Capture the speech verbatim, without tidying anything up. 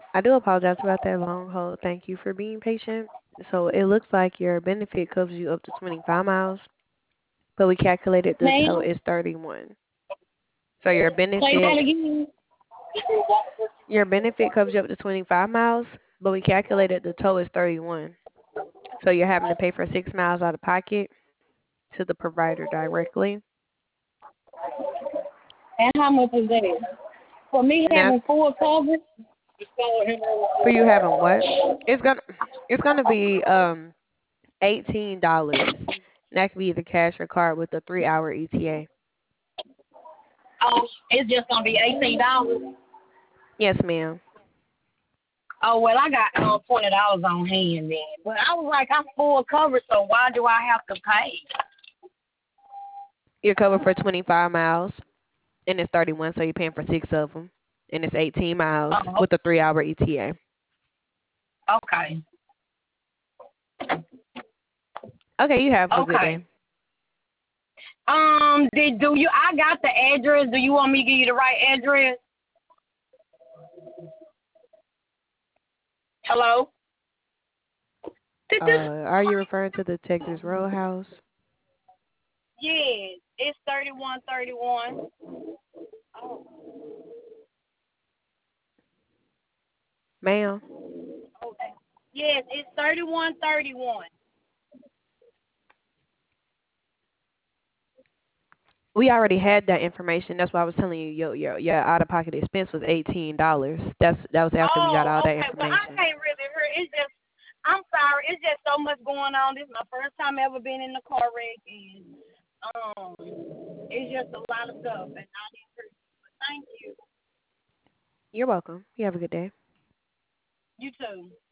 I do apologize about that long hold. Thank you for being patient. So it looks like your benefit covers you up to twenty-five miles, but we calculated the total Ma'am, is thirty-one. So your say that benefit again. your benefit covers you up to twenty-five miles, but we calculated the total is thirty-one. So you're having to pay for six miles out of pocket to the provider directly. And how much is that? For me And having that's full coverage, for you having what? It's gonna it's gonna be um eighteen dollars. That could be either cash or card with a three hour E T A. oh, it's just gonna be eighteen dollars. Yes, ma'am. Oh well, I got uh, twenty dollars on hand then. But I was like, I'm full coverage, so why do I have to pay? You're covered for twenty-five miles, and it's thirty-one, so you're paying for six of them, and it's eighteen miles Oh, with a three hour E T A. okay, Okay, you have a good okay. day. Um, did do you? I got the address. Do you want me to give you the right address? Hello. Did this? Uh, are you referring to the Texas Roadhouse, Yes, it's thirty one thirty one. Oh, ma'am? okay. Yes, it's thirty one thirty one. We already had that information. That's why I was telling you your your, your out of pocket expense was eighteen dollars. That's that was after we got Oh, all that okay. Well, I information. can't really hear. It's just, I'm sorry. It's just so much going on. This is my first time ever being in the car wreck, and um, it's just a lot of stuff, and I didn't hear. But thank you. You're welcome. You have a good day. You too.